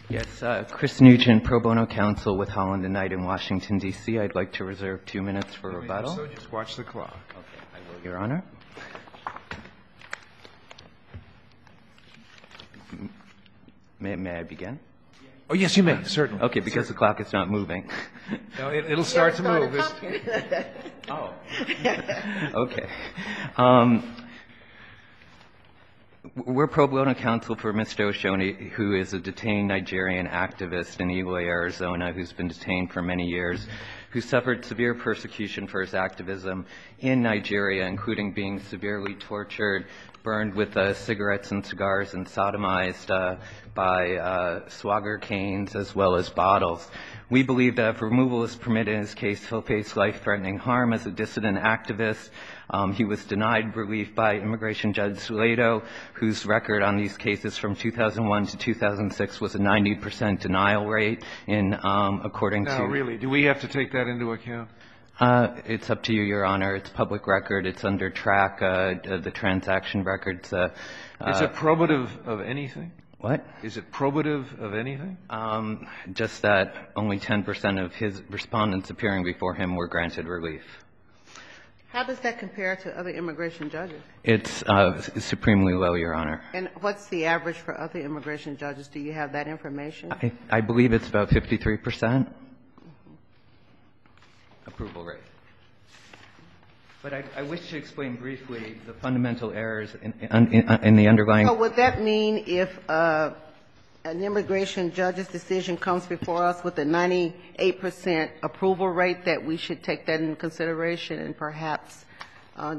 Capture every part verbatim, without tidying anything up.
Yes, uh, Chris Nugent, pro bono counsel with Holland and Knight in Washington, D C I'd like to reserve two minutes for rebuttal. So just watch the clock. Okay, I will, Your Honor. May, may I begin? Oh, yes, you may, certainly. Okay, because the clock is not moving. No, it, it'll start to move. Oh. Okay. Um, We're pro bono counsel for Mister Oshoni, who is a detained Nigerian activist in Eloy, Arizona, who's been detained for many years, who suffered severe persecution for his activism in Nigeria, including being severely tortured, burned with uh, cigarettes and cigars, and sodomized uh, by uh, swagger canes as well as bottles. We believe that if removal is permitted in his case, he'll face life-threatening harm as a dissident activist. Um, he was denied relief by immigration judge Leto, whose record on these cases from two thousand one to two thousand six was a ninety percent denial rate in, um, according now, to... Now, really, do we have to take that into account? Uh, it's up to you, Your Honor. It's public record. It's under track, uh, the transaction records. Uh, Is it probative of anything? What? Is it probative of anything? Um, just that only ten percent of his respondents appearing before him were granted relief. How does that compare to other immigration judges? It's uh, supremely low, Your Honor. And what's the average for other immigration judges? Do you have that information? I, I believe it's about fifty-three percent mm-hmm. approval rate. But I, I wish to explain briefly the fundamental errors in, in, in, in the underlying... So would that mean if uh, an immigration judge's decision comes before us with a ninety-eight percent approval rate, that we should take that into consideration and perhaps uh,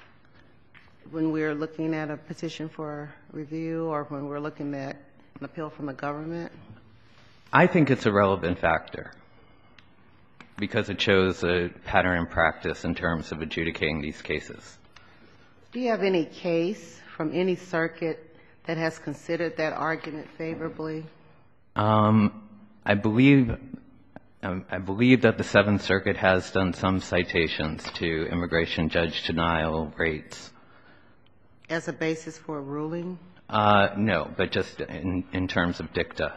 when we're looking at a petition for review or when we're looking at an appeal from the government? I think it's a relevant factor, because it shows a pattern in practice in terms of adjudicating these cases. Do you have any case from any circuit that has considered that argument favorably? Um, I believe um, I believe that the Seventh Circuit has done some citations to immigration judge denial rates. As a basis for a ruling? Uh, no, but just in, in terms of dicta.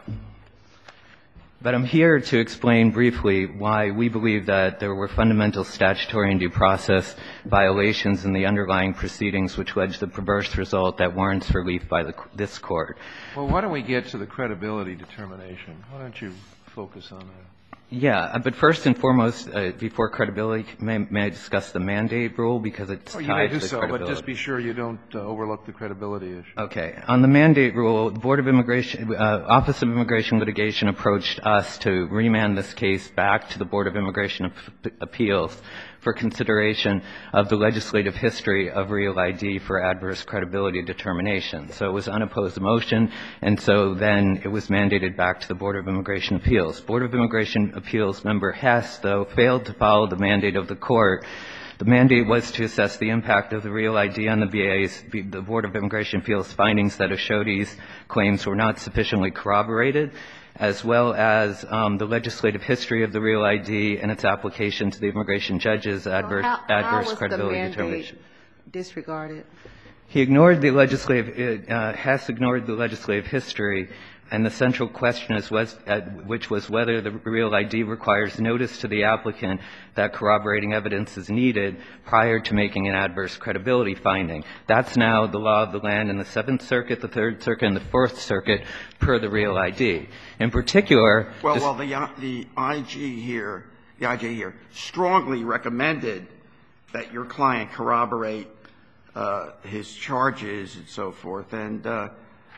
But I'm here to explain briefly why we believe that there were fundamental statutory and due process violations in the underlying proceedings which led to the perverse result that warrants relief by the, this Court. Well, why don't we get to the credibility determination? Why don't you focus on that? Yeah, but first and foremost, uh, before credibility, may, may I discuss the mandate rule, because it's oh, tied you may to do the so, credibility. but just be sure you don't uh, overlook the credibility issue. Okay. On the mandate rule, the Board of Immigration, uh, Office of Immigration Litigation approached us to remand this case back to the Board of Immigration Ap- Appeals for consideration of the legislative history of Real I D for adverse credibility determination. So it was unopposed motion, and so then it was mandated back to the Board of Immigration Appeals. Board of Immigration Appeals member Hess, though, failed to follow the mandate of the Court. The mandate was to assess the impact of the Real I D on the B A's, the Board of Immigration Appeals findings that Oshodi's claims were not sufficiently corroborated, as well as um, the legislative history of the Real I D and its application to the immigration judge's adverse, well, how, adverse how was credibility the mandate determination. Disregarded? He ignored the legislative, uh, Hess ignored the legislative history, and the central question is was, uh, which was whether the Real I D requires notice to the applicant that corroborating evidence is needed prior to making an adverse credibility finding. That's now the law of the land in the Seventh Circuit, the Third Circuit, and the Fourth Circuit per the Real I D. In particular... Well, well, the, uh, the I G here, the I J here, strongly recommended that your client corroborate uh, his charges and so forth, and uh,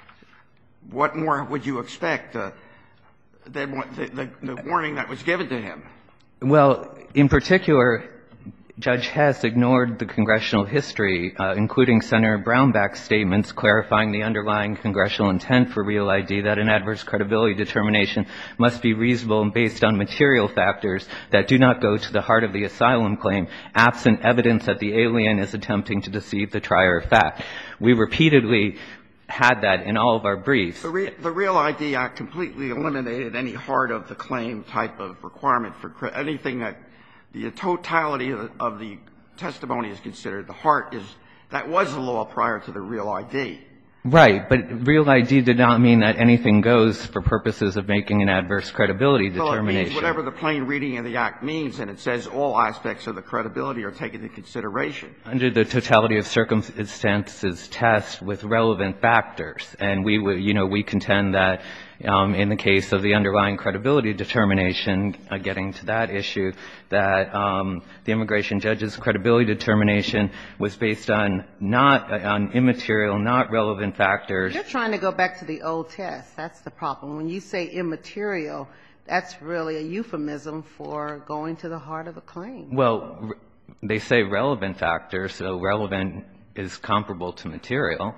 what more would you expect uh, than what the, the, the warning that was given to him? Well, in particular, Judge Hess ignored the congressional history, uh, including Senator Brownback's statements clarifying the underlying congressional intent for Real I D, that an adverse credibility determination must be reasonable and based on material factors that do not go to the heart of the asylum claim, absent evidence that the alien is attempting to deceive the trier of fact. We repeatedly had that in all of our briefs. The, Re- the Real I D Act completely eliminated any heart of the claim type of requirement for cre- anything that the totality of the, of the testimony is considered. The heart is, that was the law prior to the Real I D. Right, but Real I D did not mean that anything goes for purposes of making an adverse credibility determination. Well, it means whatever the plain reading of the Act means, and it says all aspects of the credibility are taken into consideration. Under the totality of circumstances test with relevant factors. And we would, you know, we contend that um, in the case of the underlying credibility determination, uh, getting to that issue, that um, the immigration judge's credibility determination was based on not, uh, on immaterial, not relevant factors. You're trying to go back to the old test. That's the problem. When you say immaterial, that's really a euphemism for going to the heart of the claim. Well, they say relevant factors, so relevant is comparable to material.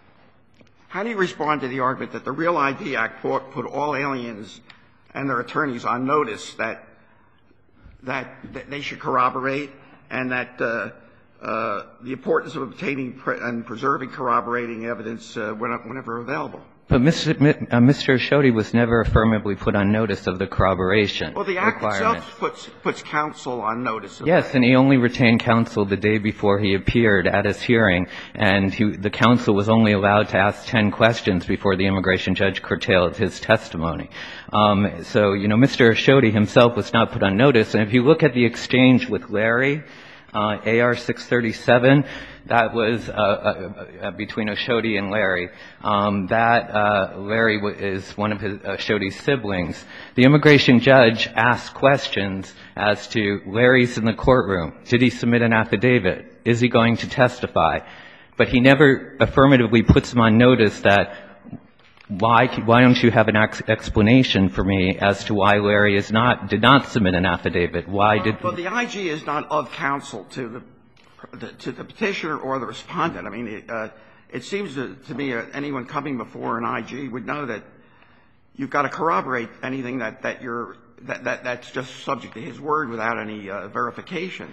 How do you respond to the argument that the Real I D Act put, put all aliens and their attorneys on notice that that, that they should corroborate, and that uh, uh, the importance of obtaining pre- and preserving corroborating evidence uh, whenever available? But Mister Uh, Mister Ashodi was never affirmatively put on notice of the corroboration Well, the Act requirement. itself puts, puts counsel on notice of Yes, that. and he only retained counsel the day before he appeared at his hearing, and he, the counsel was only allowed to ask ten questions before the immigration judge curtailed his testimony. Um, so, you know, Mister Ashodi himself was not put on notice, and if you look at the exchange with Larry, uh, A R six thirty-seven, that was uh, uh, uh, between Ashodi and Larry. Um, that uh, Larry w- is one of his Ashodi's siblings. The immigration judge asked questions as to Larry's in the courtroom. Did he submit an affidavit? Is he going to testify? But he never affirmatively puts him on notice that why why don't you have an ex- explanation for me as to why Larry is not did not submit an affidavit? Why did? Well, the I G is not of counsel to the to the petitioner or the respondent. I mean, it, uh, it seems to, to me uh, anyone coming before an I G would know that you've got to corroborate anything that, that you're that, that that's just subject to his word without any uh, verification.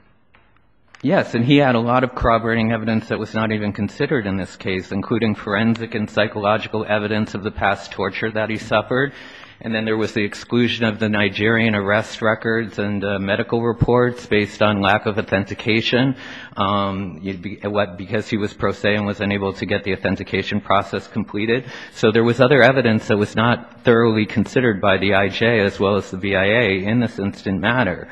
Yes, and he had a lot of corroborating evidence that was not even considered in this case, including forensic and psychological evidence of the past torture that he suffered. And then there was the exclusion of the Nigerian arrest records and uh, medical reports based on lack of authentication, um, be, what, because he was pro se and was unable to get the authentication process completed. So there was other evidence that was not thoroughly considered by the I J as well as the B I A in this instant matter.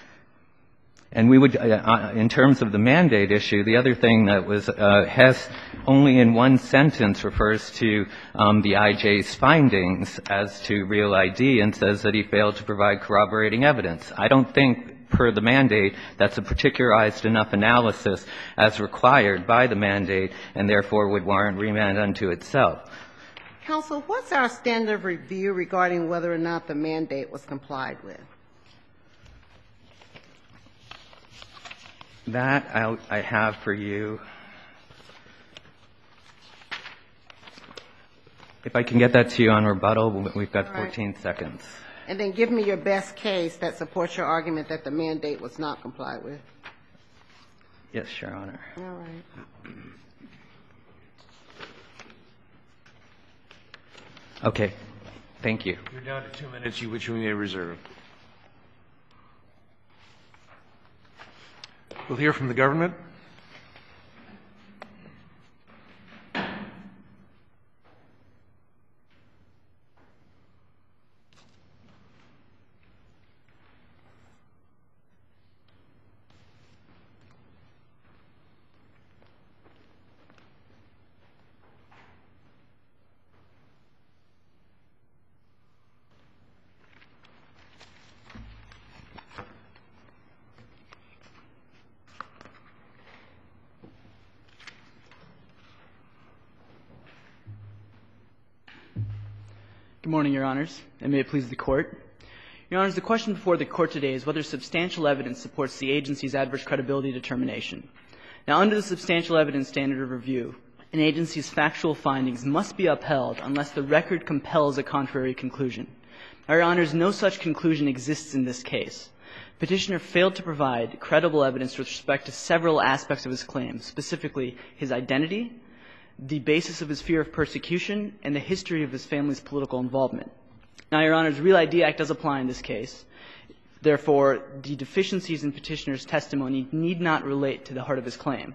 And we would, uh, in terms of the mandate issue, the other thing that was, uh, Hess only in one sentence refers to um, the I J's findings as to Real I D and says that he failed to provide corroborating evidence. I don't think, per the mandate, that's a particularized enough analysis as required by the mandate and therefore would warrant remand unto itself. Counsel, what's our standard of review regarding whether or not the mandate was complied with? That I'll, I have for you. If I can get that to you on rebuttal, we've got fourteen right. seconds. And then give me your best case that supports your argument that the mandate was not complied with. Yes, Your Honor. All right. Okay. Thank you. You're down to two minutes, which we may reserve. We'll hear from the government. Good morning, Your Honors, and may it please the Court. Your Honors, the question before the Court today is whether substantial evidence supports the agency's adverse credibility determination. Now, under the substantial evidence standard of review, an agency's factual findings must be upheld unless the record compels a contrary conclusion. Now, Your Honors, no such conclusion exists in this case. Petitioner failed to provide credible evidence with respect to several aspects of his claim, specifically his identity, the basis of his fear of persecution, and the history of his family's political involvement. Now, Your Honors, Real I D Act does apply in this case. Therefore, the deficiencies in Petitioner's testimony need not relate to the heart of his claim.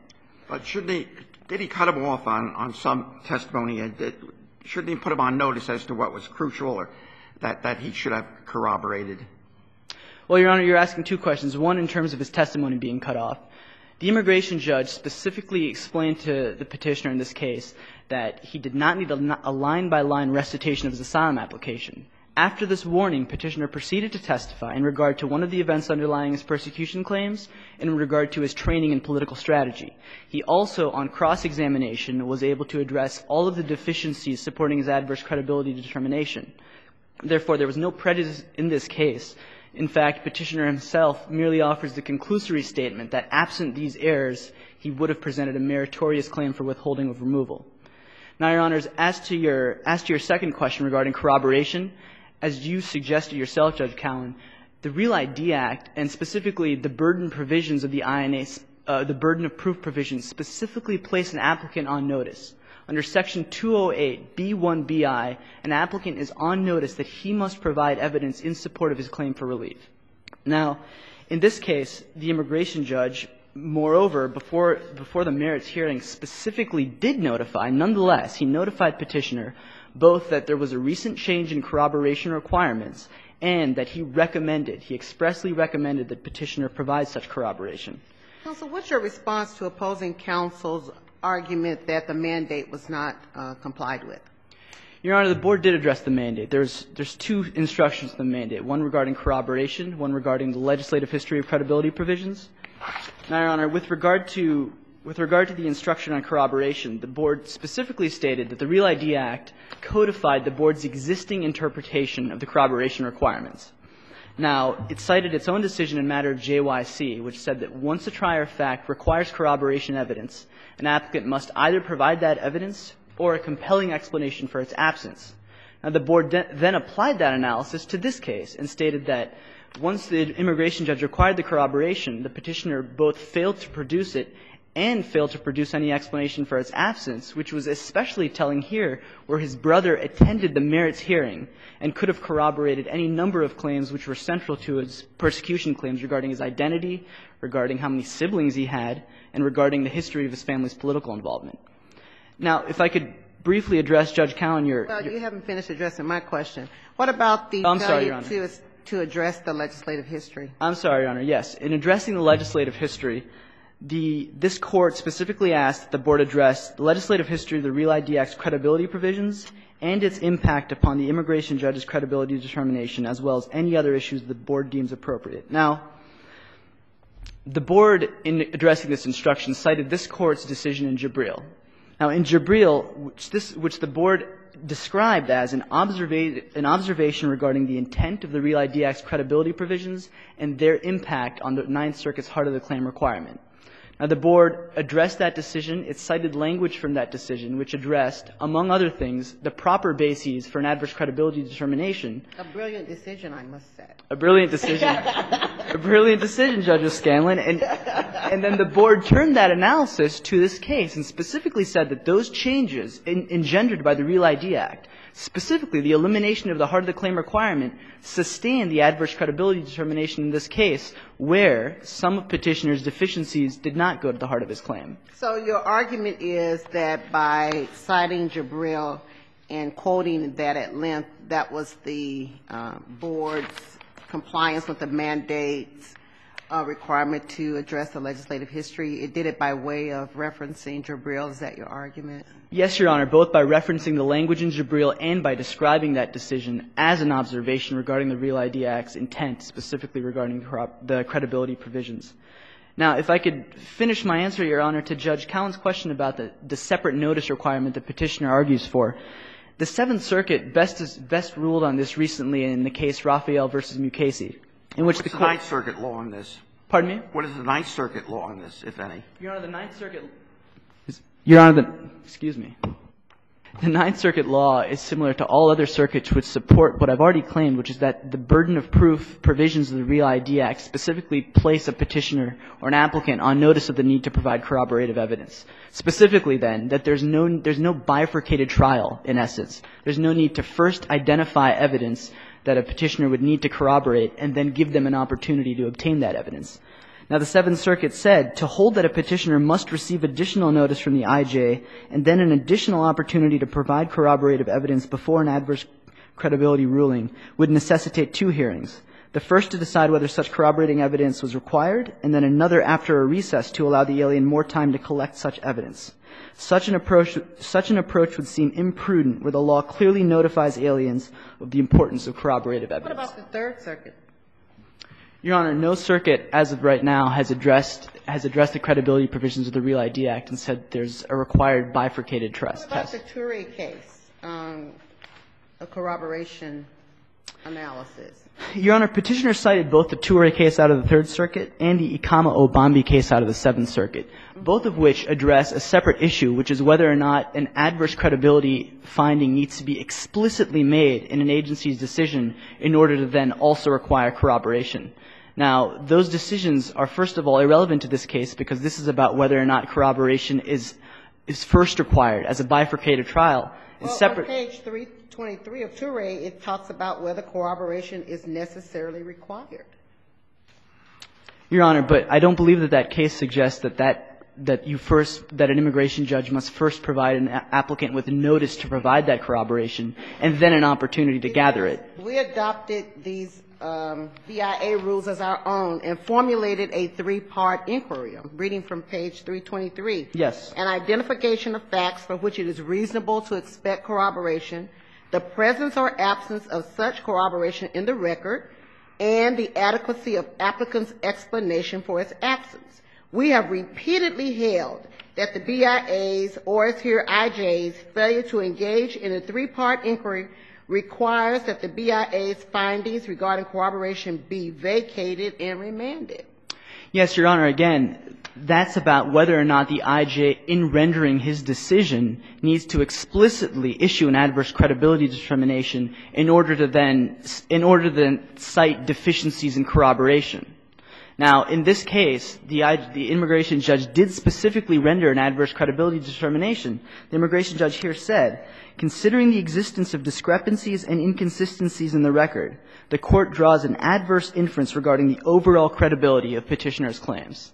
But shouldn't he, did he cut him off on, on some testimony? And did, shouldn't he put him on notice as to what was crucial or that, that he should have corroborated? Well, Your Honor, you're asking two questions. One, in terms of his testimony being cut off. The immigration judge specifically explained to the petitioner in this case that he did not need a, a line-by-line recitation of his asylum application. After this warning, petitioner proceeded to testify in regard to one of the events underlying his persecution claims and in regard to his training in political strategy. He also, on cross-examination, was able to address all of the deficiencies supporting his adverse credibility determination. Therefore, there was no prejudice in this case. In fact, petitioner himself merely offers the conclusory statement that absent these errors, he would have presented a meritorious claim for withholding of removal. Now, Your Honors, as to your, as to your second question regarding corroboration, as you suggested yourself, Judge Cowan, the Real I D Act, and specifically the burden provisions of the I N A, uh, the burden of proof provisions, specifically place an applicant on notice. Under Section two oh eight B one B I, an applicant is on notice that he must provide evidence in support of his claim for relief. Now, in this case, the immigration judge, moreover, before, before the merits hearing, specifically did notify, nonetheless, he notified petitioner both that there was a recent change in corroboration requirements and that he recommended, he expressly recommended that petitioner provide such corroboration. Counsel, what's your response to opposing counsel's argument that the mandate was not uh, complied with? Your Honor, the Board did address the mandate. There's, there's two instructions to the mandate, one regarding corroboration, one regarding the legislative history of credibility provisions. Now, Your Honor, with regard to With regard to the instruction on corroboration, the Board specifically stated that the Real I D Act codified the Board's existing interpretation of the corroboration requirements. Now, it cited its own decision in matter of J Y C, which said that once a trier of fact requires corroboration evidence, an applicant must either provide that evidence or a compelling explanation for its absence. Now, the Board de- then applied that analysis to this case and stated that once the immigration judge required the corroboration, the petitioner both failed to produce it and failed to produce any explanation for its absence, which was especially telling here where his brother attended the merits hearing and could have corroborated any number of claims which were central to his persecution claims regarding his identity, regarding how many siblings he had, and regarding the history of his family's political involvement. Now, if I could briefly address Judge Cowan, your... Well, you haven't finished addressing my question. What about the I'm sorry, Your failure Honor. to, to address the legislative history? I'm sorry, Your Honor. Yes. In addressing the legislative history, The, this Court specifically asked that the Board address the legislative history of the Real I D Act's credibility provisions and its impact upon the immigration judge's credibility determination, as well as any other issues the Board deems appropriate. Now, the Board, in addressing this instruction, cited this Court's decision in Jabril. Now, in Jabril, which, this, which the Board described as an, observa- an observation regarding the intent of the Real I D Act's credibility provisions and their impact on the Ninth Circuit's heart of the claim requirement. Now, the Board addressed that decision. It cited language from that decision which addressed, among other things, the proper bases for an adverse credibility determination. A brilliant decision, I must say. A brilliant decision. A brilliant decision, Judge O'Scanlan. And, and then the Board turned that analysis to this case and specifically said that those changes in, engendered by the Real I D Act, specifically the elimination of the heart of the claim requirement, sustained the adverse credibility determination in this case where some of petitioner's deficiencies did not go to the heart of his claim. So your argument is that by citing Jabril and quoting that at length, that was the uh, Board's compliance with the mandate's uh, requirement to address the legislative history. It did it by way of referencing Jabril. Is that your argument? Yes, Your Honor, both by referencing the language in Jabril and by describing that decision as an observation regarding the Real I D Act's intent, specifically regarding the credibility provisions. Now, if I could finish my answer, Your Honor, to Judge Cowan's question about the, the separate notice requirement the petitioner argues for. The Seventh Circuit best, is, best ruled on this recently in the case Raphael versus Mukasey, in which What's the the court... Ninth Circuit law on this? Pardon me? What is the Ninth Circuit law on this, if any? Your Honor, the Ninth Circuit... Your Honor, the... Excuse me. The Ninth Circuit law is similar to all other circuits which support what I've already claimed, which is that the burden of proof provisions of the Real I D Act specifically place a petitioner or an applicant on notice of the need to provide corroborative evidence. Specifically, then, that there's no, there's no bifurcated trial, in essence. There's no need to first identify evidence that a petitioner would need to corroborate and then give them an opportunity to obtain that evidence. Now, the Seventh Circuit said to hold that a petitioner must receive additional notice from the I J and then an additional opportunity to provide corroborative evidence before an adverse credibility ruling would necessitate two hearings. The first to decide whether such corroborating evidence was required, and then another after a recess to allow the alien more time to collect such evidence. Such an approach, such an approach would seem imprudent where the law clearly notifies aliens of the importance of corroborative evidence. What about the Third Circuit? Your Honor, no circuit as of right now has addressed has addressed the credibility provisions of the Real I D Act and said there's a required bifurcated trust What about test. the Toure case, um, a corroboration analysis? Your Honor, petitioner cited both the Toure case out of the Third Circuit and the Ikama Obambi case out of the Seventh Circuit, both of which address a separate issue, which is whether or not an adverse credibility finding needs to be explicitly made in an agency's decision in order to then also require corroboration. Now, those decisions are, first of all, irrelevant to this case because this is about whether or not corroboration is is first required as a bifurcated trial. And Well, separate on page three twenty-three of Toure, it talks about whether corroboration is necessarily required. Your Honor, but I don't believe that that case suggests that that that you first that an immigration judge must first provide an a- applicant with notice to provide that corroboration and then an opportunity to gather it. We adopted these um, B I A rules as our own and formulated a three-part inquiry. I'm reading from page three twenty-three. Yes. An identification of facts for which it is reasonable to expect corroboration, the presence or absence of such corroboration in the record, and the adequacy of applicant's explanation for its absence. We have repeatedly held that the B I A's, or as here I J's, failure to engage in a three-part inquiry requires that the B I A's findings regarding corroboration be vacated and remanded. Yes, Your Honor. Again, that's about whether or not the I J, in rendering his decision, needs to explicitly issue an adverse credibility determination in order to then, in order to then cite deficiencies in corroboration. Now, in this case, the, I, the immigration judge did specifically render an adverse credibility determination. The immigration judge here said, considering the existence of discrepancies and inconsistencies in the record, the court draws an adverse inference regarding the overall credibility of petitioner's claims.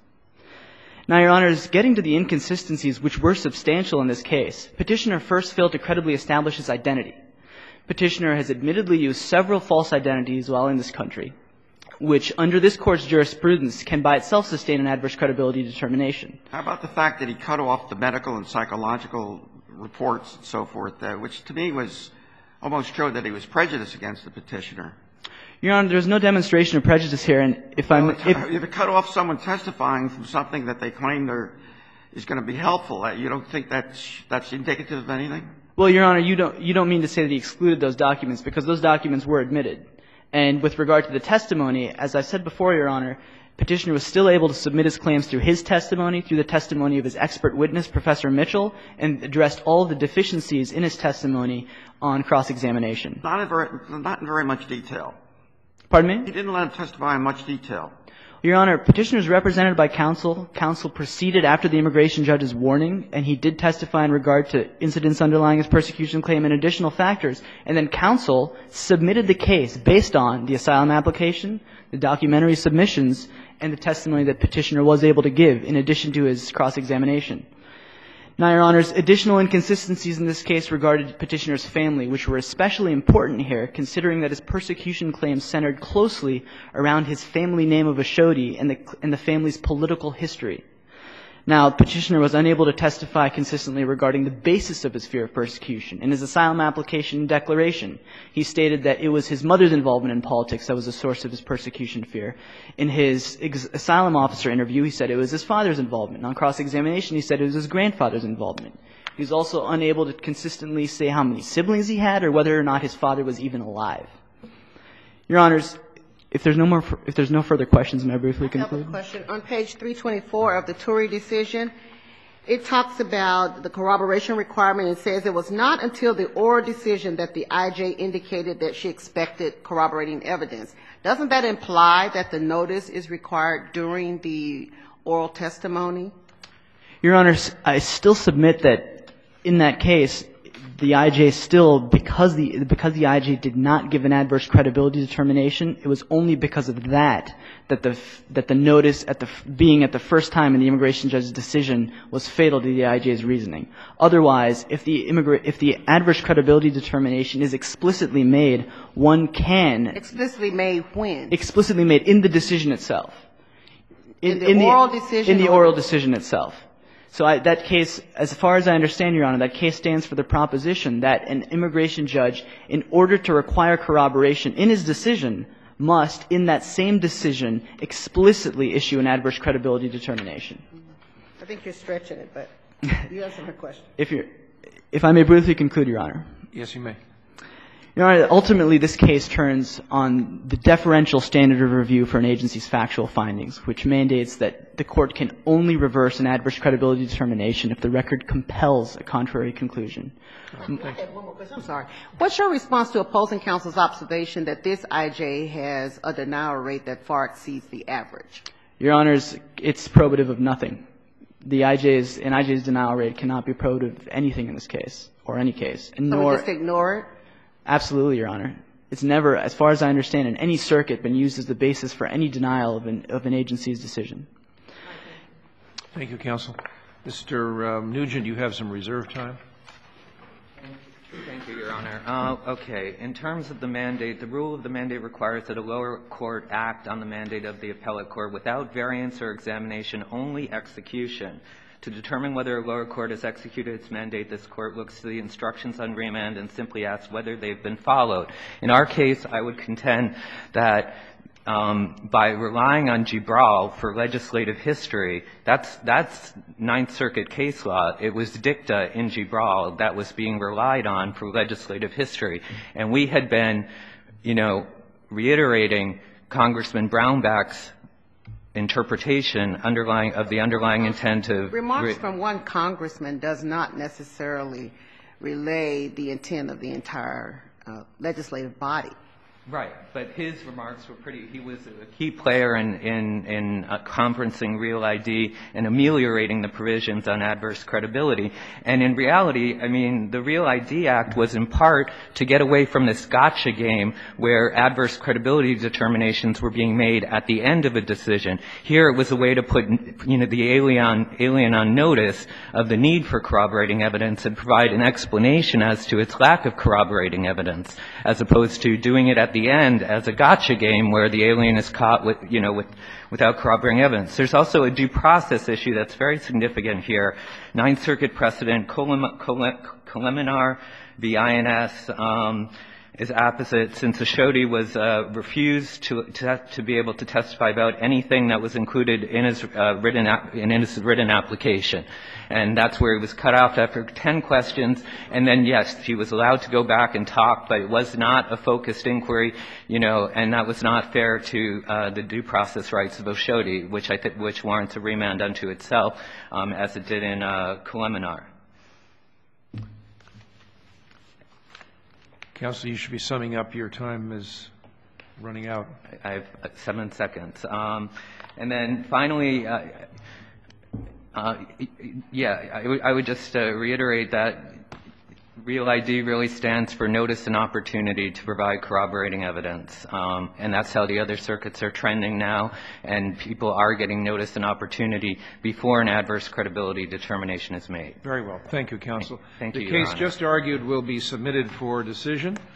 Now, Your Honors, getting to the inconsistencies which were substantial in this case, petitioner first failed to credibly establish his identity. Petitioner has admittedly used several false identities while in this country, which, under this Court's jurisprudence, can by itself sustain an adverse credibility determination. How about the fact that he cut off the medical and psychological reports and so forth, uh, which to me was almost showed that he was prejudiced against the petitioner? Your Honor, there's no demonstration of prejudice here, and if I'm... Well, if, if you cut off someone testifying from something that they claim they're, is going to be helpful, uh, you don't think that's, that's indicative of anything? Well, Your Honor, you don't, you don't mean to say that he excluded those documents, because those documents were admitted. And with regard to the testimony, as I said before, Your Honor, petitioner was still able to submit his claims through his testimony, through the testimony of his expert witness, Professor Mitchell, and addressed all of the deficiencies in his testimony on cross-examination. Not in very, not in very much detail. Pardon me? He didn't let him testify in much detail. Your Honor, petitioner is represented by counsel. Counsel proceeded after the immigration judge's warning, and he did testify in regard to incidents underlying his persecution claim and additional factors. And then counsel submitted the case based on the asylum application, the documentary submissions, and the testimony that petitioner was able to give in addition to his cross-examination. Now, Your Honors, additional inconsistencies in this case regarded petitioner's family, which were especially important here, considering that his persecution claims centered closely around his family name of Ashodi and the, and the family's political history. Now, petitioner was unable to testify consistently regarding the basis of his fear of persecution. In his asylum application and declaration, he stated that it was his mother's involvement in politics that was the source of his persecution fear. In his ex- asylum officer interview, he said it was his father's involvement. On cross-examination, he said it was his grandfather's involvement. He was also unable to consistently say how many siblings he had or whether or not his father was even alive. Your Honors, if there's no more, if there's no further questions, may I briefly conclude? I have a question. On page three twenty-four of the Toure decision, it talks about the corroboration requirement and says it was not until the oral decision that the I J indicated that she expected corroborating evidence. Doesn't that imply that the notice is required during the oral testimony? Your Honors, I still submit that in that case, the I J still, because the because the I J did not give an adverse credibility determination, it was only because of that that the that the notice at the being at the first time in the immigration judge's decision was fatal to the I J's reasoning. Otherwise, if the immigra- if the adverse credibility determination is explicitly made, one can Explicitly made when? explicitly made in the decision itself. In the oral decision In the or- oral decision itself. So I, that case, as far as I understand, Your Honor, that case stands for the proposition that an immigration judge, in order to require corroboration in his decision, must, in that same decision, explicitly issue an adverse credibility determination. I think you're stretching it, but you answer my question. If you're, if I may briefly conclude, Your Honor. Yes, you may. Your Honor, ultimately this case turns on the deferential standard of review for an agency's factual findings, which mandates that the court can only reverse an adverse credibility determination if the record compels a contrary conclusion. I have one more question. I'm sorry. What's your response to opposing counsel's observation that this I J has a denial rate that far exceeds the average? Your Honors, it's probative of nothing. The I J's, an I J's denial rate cannot be probative of anything in this case, or any case. And So we nor, just ignore it? Absolutely, Your Honor. It's never, as far as I understand, in any circuit been used as the basis for any denial of an, of an agency's decision. Thank you, counsel. Mister Um, Nugent, you have some reserve time. Thank you, Your Honor. Uh, okay. In terms of the mandate, the rule of the mandate requires that a lower court act on the mandate of the appellate court without variance or examination, only execution. To determine whether a lower court has executed its mandate, this court looks to the instructions on remand and simply asks whether they've been followed. In our case, I would contend that um, by relying on Gibral for legislative history, that's, that's Ninth Circuit case law. It was dicta in Gibral that was being relied on for legislative history. And we had been, you know, reiterating Congressman Brownback's interpretation underlying of the underlying intent of Remarks from one congressman does not necessarily relay the intent of the entire uh, legislative body. Right, but his remarks were pretty, he was a key player in, in, in uh, conferencing Real I D and ameliorating the provisions on adverse credibility. And in reality, I mean, the Real I D Act was in part to get away from this gotcha game where adverse credibility determinations were being made at the end of a decision. Here it was a way to put, you know, the alien, alien on notice of the need for corroborating evidence and provide an explanation as to its lack of corroborating evidence, as opposed to doing it at the the end as a gotcha game where the alien is caught with, you know, with, without corroborating evidence. There's also a due process issue that's very significant here. Ninth Circuit precedent, Koleminar v. I N S, um, is opposite, since Ashodi was uh, refused to, to to be able to testify about anything that was included in his uh, written ap- in his written application, and that's where he was cut off after ten questions. And then yes, he was allowed to go back and talk, but it was not a focused inquiry, you know, and that was not fair to uh, the due process rights of Ashodi, which I think which warrants a remand unto itself, um, as it did in uh, Koleminar. Counsel, you should be summing up. Your time is running out. I have seven seconds. Um, and then finally, uh, uh, yeah, I, w- I would just uh, reiterate that Real I D really stands for notice and opportunity to provide corroborating evidence. Um, and that's how the other circuits are trending now, and people are getting notice and opportunity before an adverse credibility determination is made. Very well. Thank you, counsel. Thank the you, Your case Honor. just argued will be submitted for decision.